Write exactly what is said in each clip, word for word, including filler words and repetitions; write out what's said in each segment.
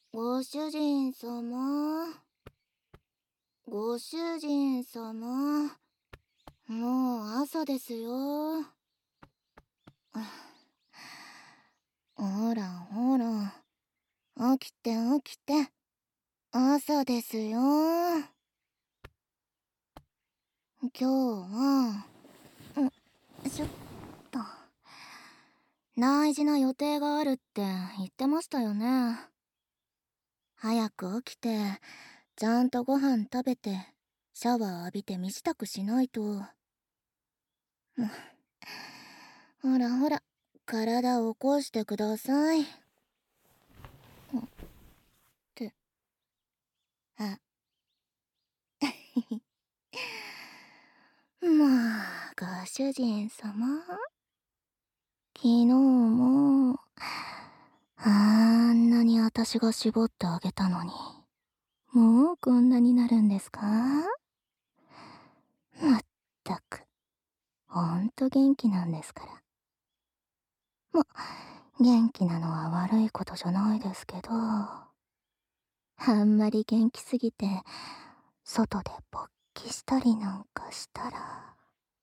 ご主人様、ご主人様、もう朝ですよ。ほらほら、起きて起きて、朝ですよ。今日は、ん、ちょっと、大事な予定があるって言ってましたよね。早く起きて、ちゃんとご飯食べて、シャワー浴びて身支度しないと。ほらほら、体を起こしてください。って、あ。まあ、ご主人様。昨日も、あんなに私が絞ってあげたのに、もうこんなになるんですか？まったく、ほんと元気なんですから。ま、元気なのは悪いことじゃないですけど、あんまり元気すぎて、外で勃起したりなんかしたら、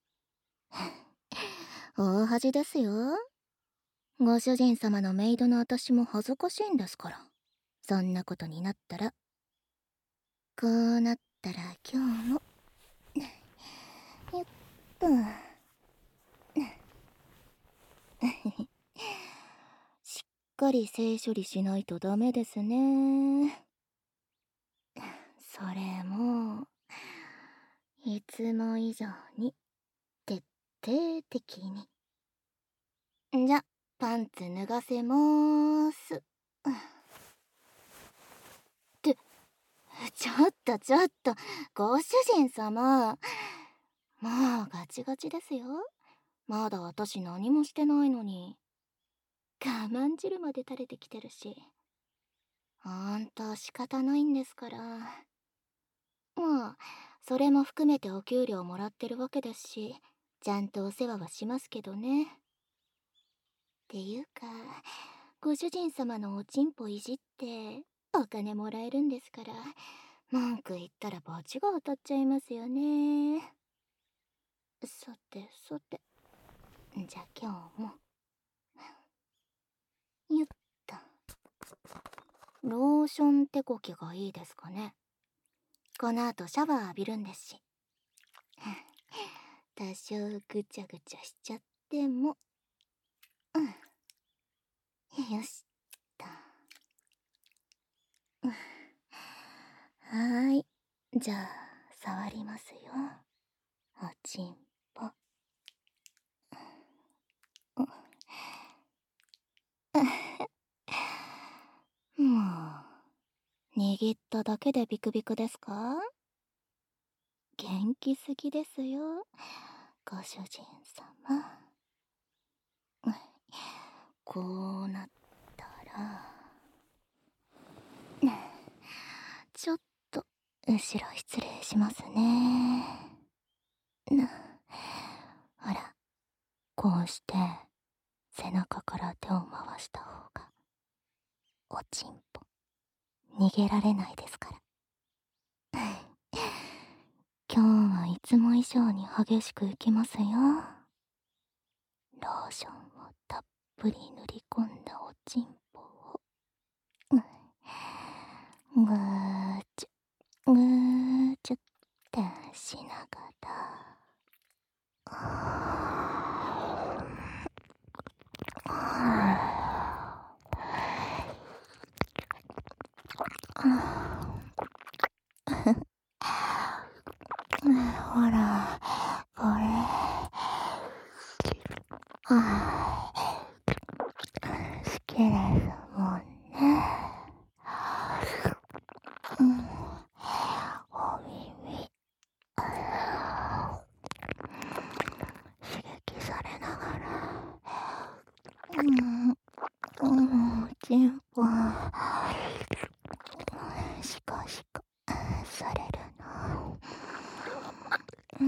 大恥ですよ。ご主人様のメイドの私も恥ずかしいんですから。そんなことになったら。こうなったら今日も、よっと。しっかり性処理しないとダメですね。それも、いつも以上に、徹底的に。じゃ、パンツ脱がせまーす。って、ちょっとちょっと、ご主人様。もうガチガチですよ。まだ私何もしてないのに。我慢汁まで垂れてきてるし。ほんと仕方ないんですから。まあ、それも含めてお給料もらってるわけですし、ちゃんとお世話はしますけどね。っていうか、ご主人様のおちんぽいじって、お金もらえるんですから、文句言ったら罰が当たっちゃいますよね。さてさて、じゃあ今日も。よっと。ローション手こきがいいですかね。この後シャワー浴びるんですし。多少ぐちゃぐちゃしちゃっても。うん。よしと。はーい。じゃあ、触りますよ。おちんぽ。もう、握っただけでビクビクですか？元気すぎですよ、ご主人様。こうなったら、ちょっと後ろ失礼しますね。な、ほら、こうして背中から手を回した方がおちんぽ逃げられないですから。今日はいつも以上に激しくいきますよ。ローションをたっぷり塗り込んだおちんぽを、ぐーちゅぐーちゅってしながら、ほら、これ、あ好きですもんね。うん、お耳、刺激されながら、うん、うん、おちんぽ、シカシカされるな。うん、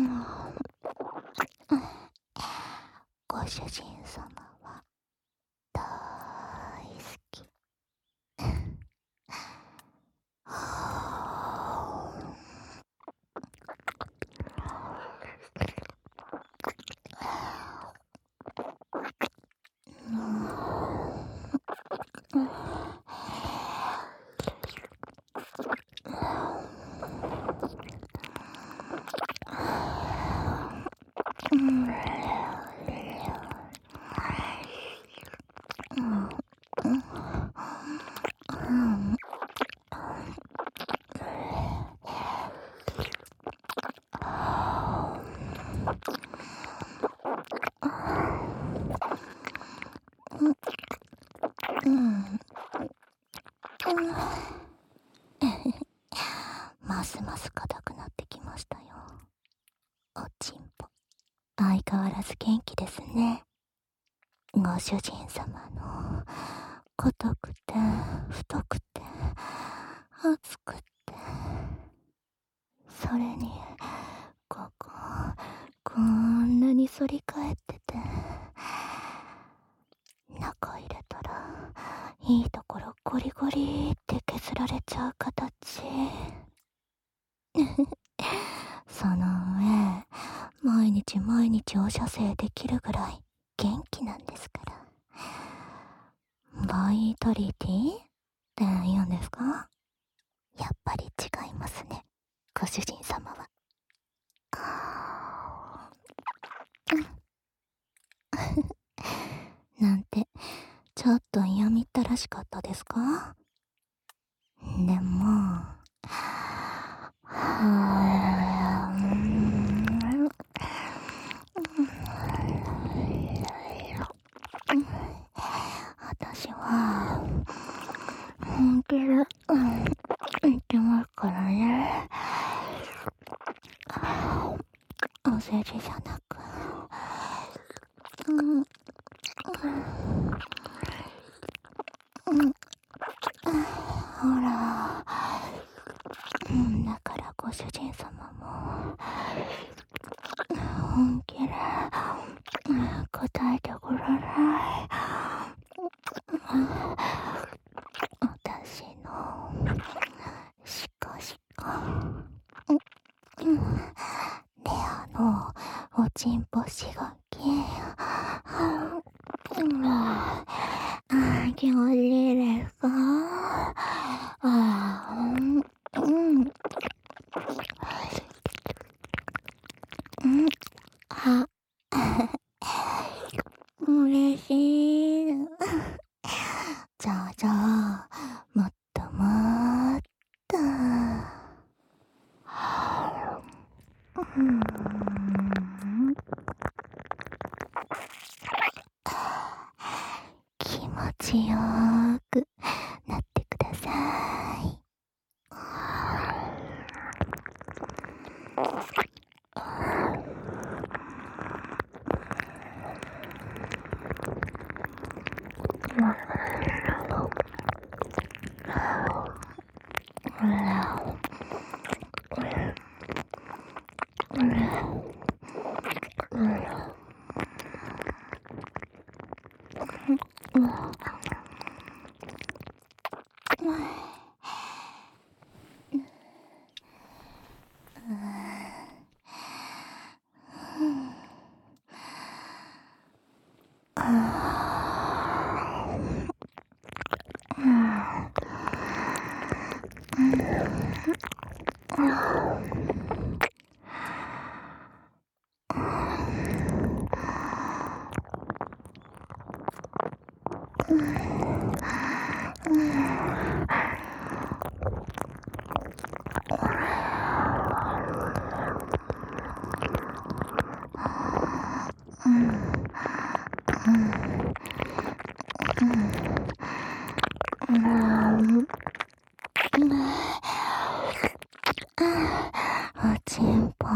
ご主人様は大好き。 うん。ますます硬くなってきましたよ。おちんぽ。相変わらず元気ですね。ご主人様の硬くて太くて熱くて、それにこここんなに反り返ってて、中入れたらいいところゴリゴリって削られちゃう形。その上毎日毎日お射精できるぐらい元気なんですから。バイタリティって言うんですか？やっぱり違いますね、ご主人様は。なんてちょっと嫌みったらしかったですか？でも私は本気で言ってますからね。お世辞じゃなく、うんうん、ほら、うん、だからご主人様も本気で答えてください。私のシカシカ、うん、レアのおちんぽしがき、うん、あー気持ちいいですか？あー、うん、うん、うん、は嬉しい。じゃあじゃあ、もっともっと。うん、気持ちよーくなってください。おちんぽ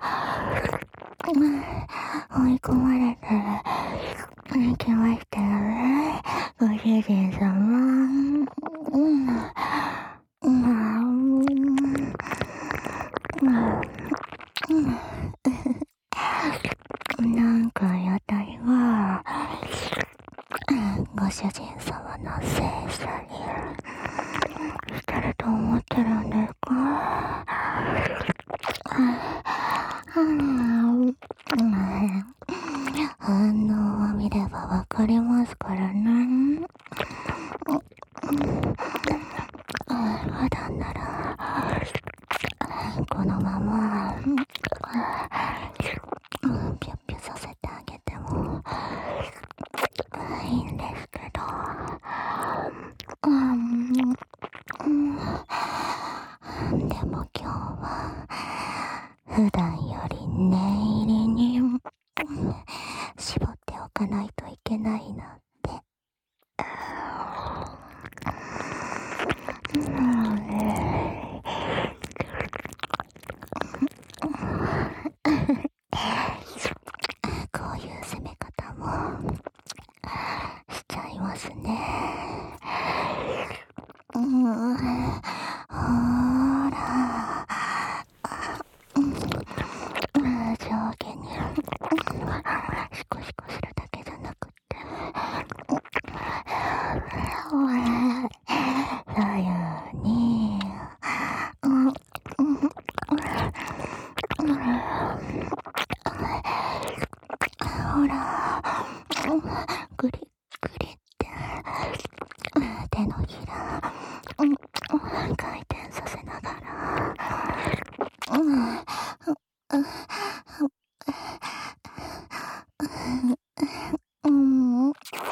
追い込まれてきましたよね、ご主人様。うんなんかやたりはご主人様のせいさにしてると思ってるんですか？反応を見ればわかりますからね。普段ならこのままピュッピュさせてあげてもいいんですけど、うん、うんうん、ほーら、うん、上下にシコシコするだけじゃなくって、左右に、うん、うん、ほら、グリグリって手のひら、うん、回転させながら、うん、うん、うん、うん、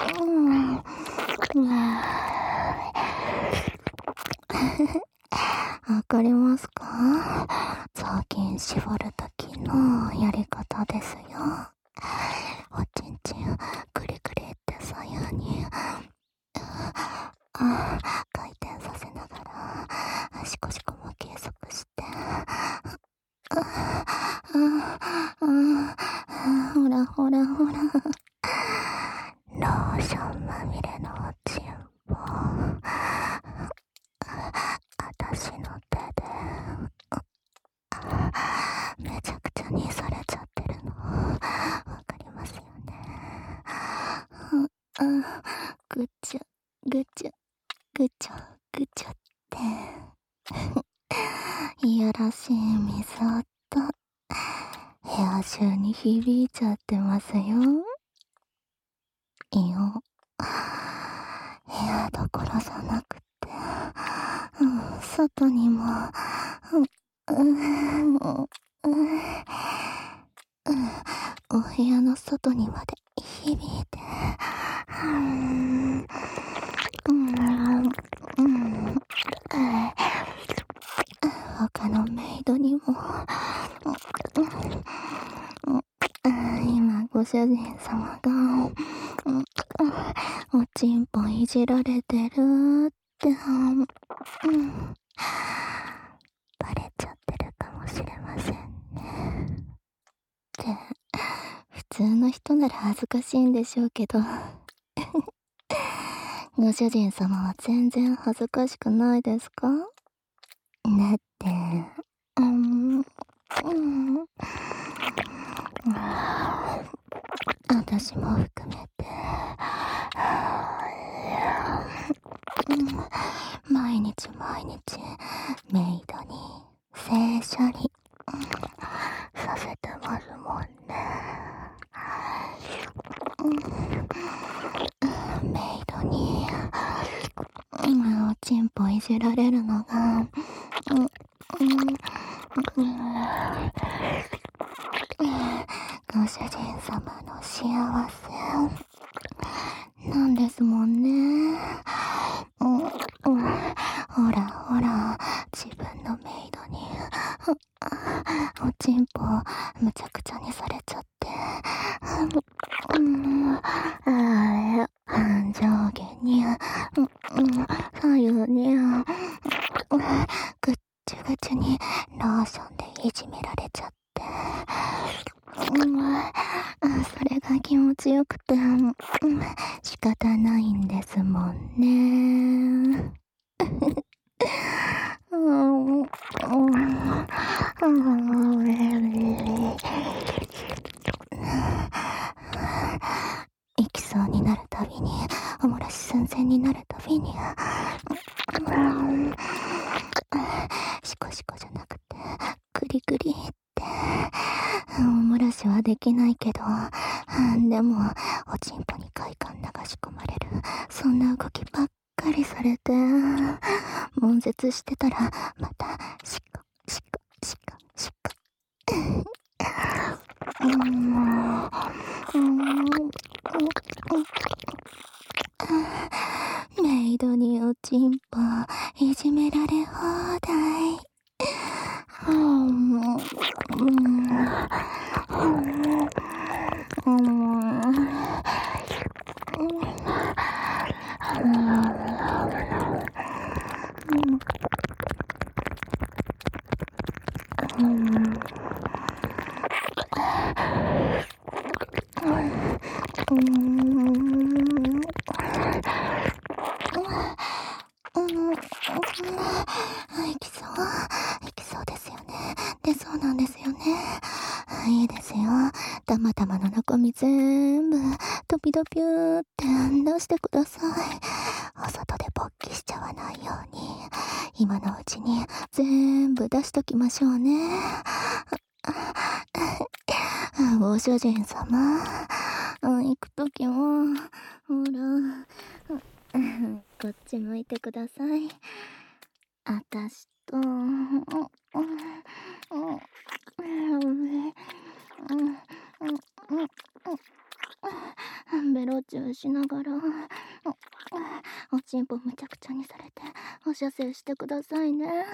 わかりますか？雑巾絞るときのやり方ですよ。おちんちんグリグリって左右に回転させながらシコシコも計測してほらほらほらローションまみれのおちんぽ私の手でめちゃくちゃにされちゃってるのわかりますよね。うん、ぐちゃぐちゃぐちゃぐちゃっていやらしい水音部屋中に響いちゃってますよ。いや、部屋どころじゃなくて、うん、外にも、うん、うん、お部屋の外にまで響いて、うん、うん、うん、他のメイドにも、今ご主人様が、おちんぽいじられてるって、うん、バレちゃってるかもしれませんね。って普通の人なら恥ずかしいんでしょうけどご主人様は全然恥ずかしくないですか？だって、うん、うん、私も含めて、うん、毎日毎日メイドに正処理、うん、させてますもんね。うん、メイドに、うん、おちんぽいじられるのが、うんうんご主人様の幸せなんですもんね。うんうん、ほらほら自分のメイドにおちんぽむちゃくちゃにされちゃって、うん、あ上下に、うん、左右に、うん、ぐっちゅぐちゅにローションでいじめられちゃって、うん、それが気持ちよくて、うん、仕方ないんですもんね。うんうん行きそうになるたびに、おもらし寸前になるたびに、シコシコじゃなくてグリグリっておもらしはできないけど、でもおちんぽに快感流し込まれる、そんな動きばっかりされて、悶絶してたらまたシコシコシコシコうーんメイドにおちんぽいじめられ放題。うんうんいきそういきそうですよね。で、そうなんですよね。いいですよ。たまたまの中身全部ドピドピューって出してください。お外で勃起しちゃわないように今のうちに全部出しときましょうね。ご主人様、行くときはほらこっち向いてください。あたしとベロチューしながらおちんぽむちゃくちゃにされてお射精してくださいね。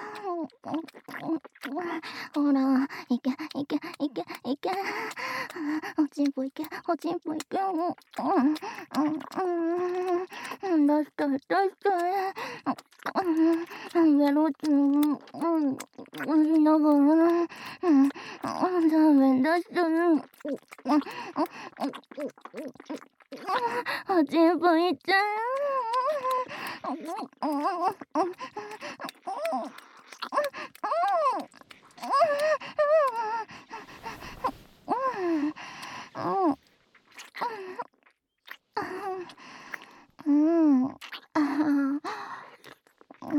ほら、いけいけいけいけ、おちんぽいけおちんぽいけ、うんうん、出したい出したい、ベロチューしながらダメ出したい、おちんぽいっちゃうん、あうん、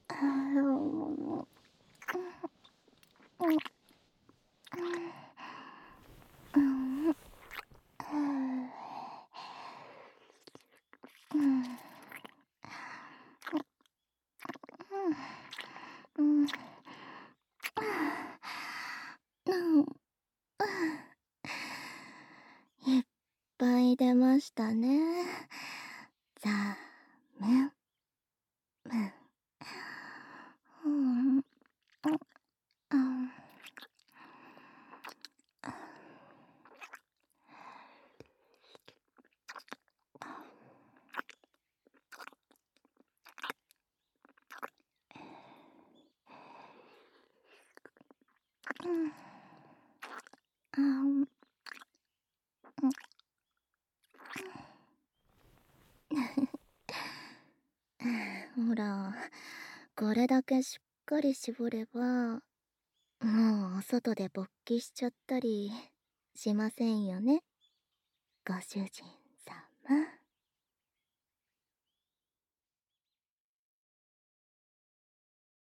いっぱい出ましたね。ざめんめん。うん、うん、うん、ほら、これだけしっかり絞れば、もうお外で勃起しちゃったりしませんよね、ご主人様。